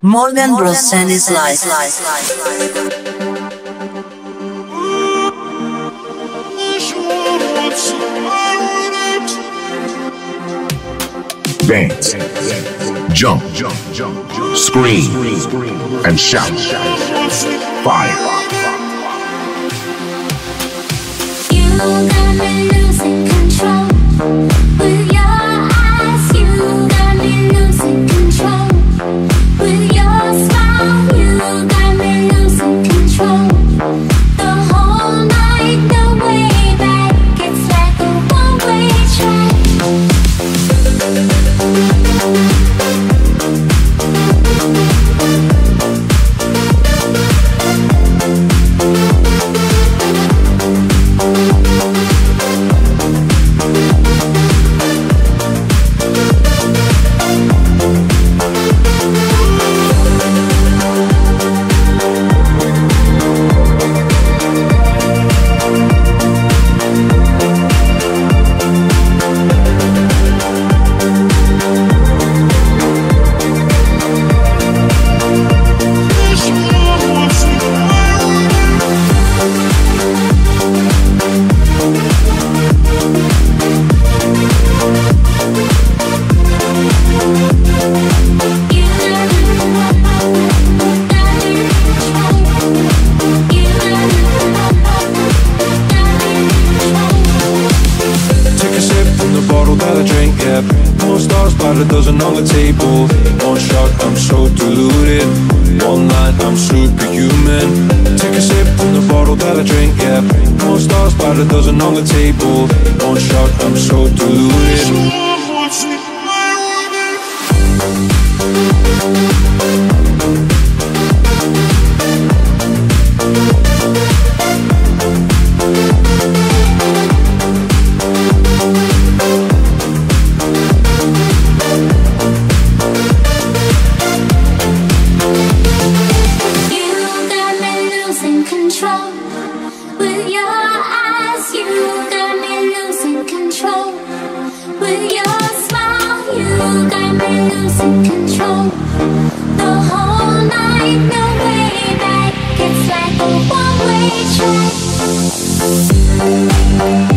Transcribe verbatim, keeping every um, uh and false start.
Morgan Bros and his life. Dance, jump, scream, and shout. Fire. You got me losing control with your eyes. You got me losing control with your smile. You got me losing control. The whole night, the way back, it's like a one-way track. A dozen on the table. One shot, I'm so deluded. One night, I'm superhuman. Take a sip from the bottle that I drink, yeah. More stars, about a dozen on the table. One shot, I'm so deluded. Control with your eyes, you got me losing control. With your smile, you got me losing control. The whole night, no way back, it's like a one-way track.